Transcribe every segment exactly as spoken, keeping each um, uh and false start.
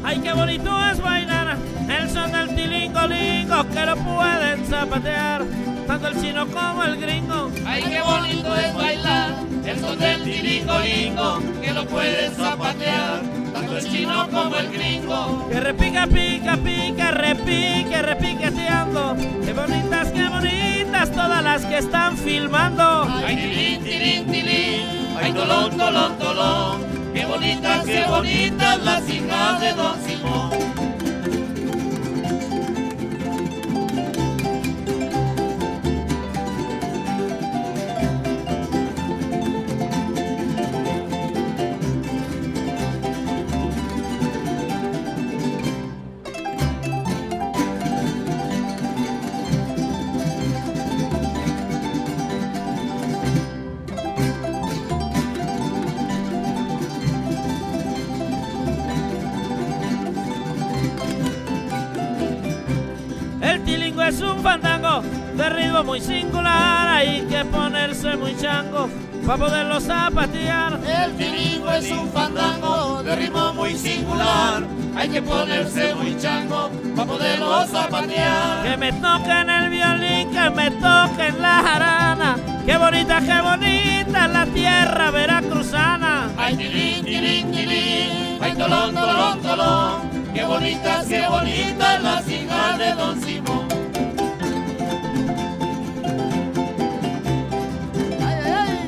Ay, qué bonito es bailar el son del tilingolingo, que lo pueden zapatear tanto el chino como el gringo. Ay, qué bonito es bailar el son del tilingolingo, que lo pueden zapatear tanto el chino como el gringo. Que repica, pica, pica, repique, repiqueteando. Qué bonitas, qué bonitas todas las que están filmando. Ay, tilín, tilín, tilín, ay, tolón, tolón, tolón. Qué bonitas, qué bonitas las hijas de Don Simón. El tilingo es un fandango de ritmo muy singular, hay que ponerse muy chango para poderlo zapatear. El tilingo es un fandango de ritmo muy singular, hay que ponerse muy chango para poderlo zapatear. Que me toquen el violín, que me toquen la jarana, qué bonita, qué bonita la tierra veracruzana. Ay, tilín, tilín, tilín, ay, tolón, tolón, tolón. Qué bonitas, qué bonitas las hijas de Don Simón. Ay, ay, ay.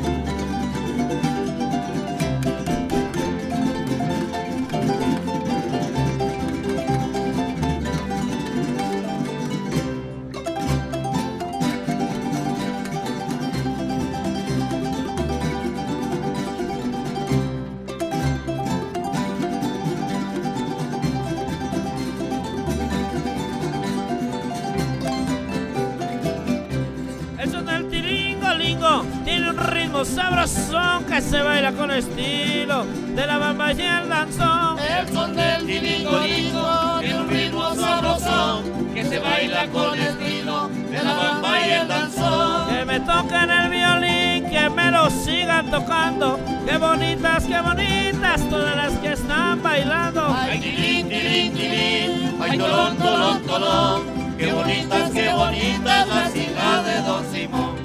Tiene un ritmo sabrosón que se baila con estilo de la bamba y el danzón. El son del tilingolingo tiene un ritmo sabrosón que se baila con estilo de la bamba y el danzón. Que me toquen el violín, que me lo sigan tocando. Qué bonitas, qué bonitas todas las que están bailando. Ay, tilín, tilín, tilín, ay, tolón, tolón, tolón. Qué bonitas, qué bonitas las hijas de Don Simón.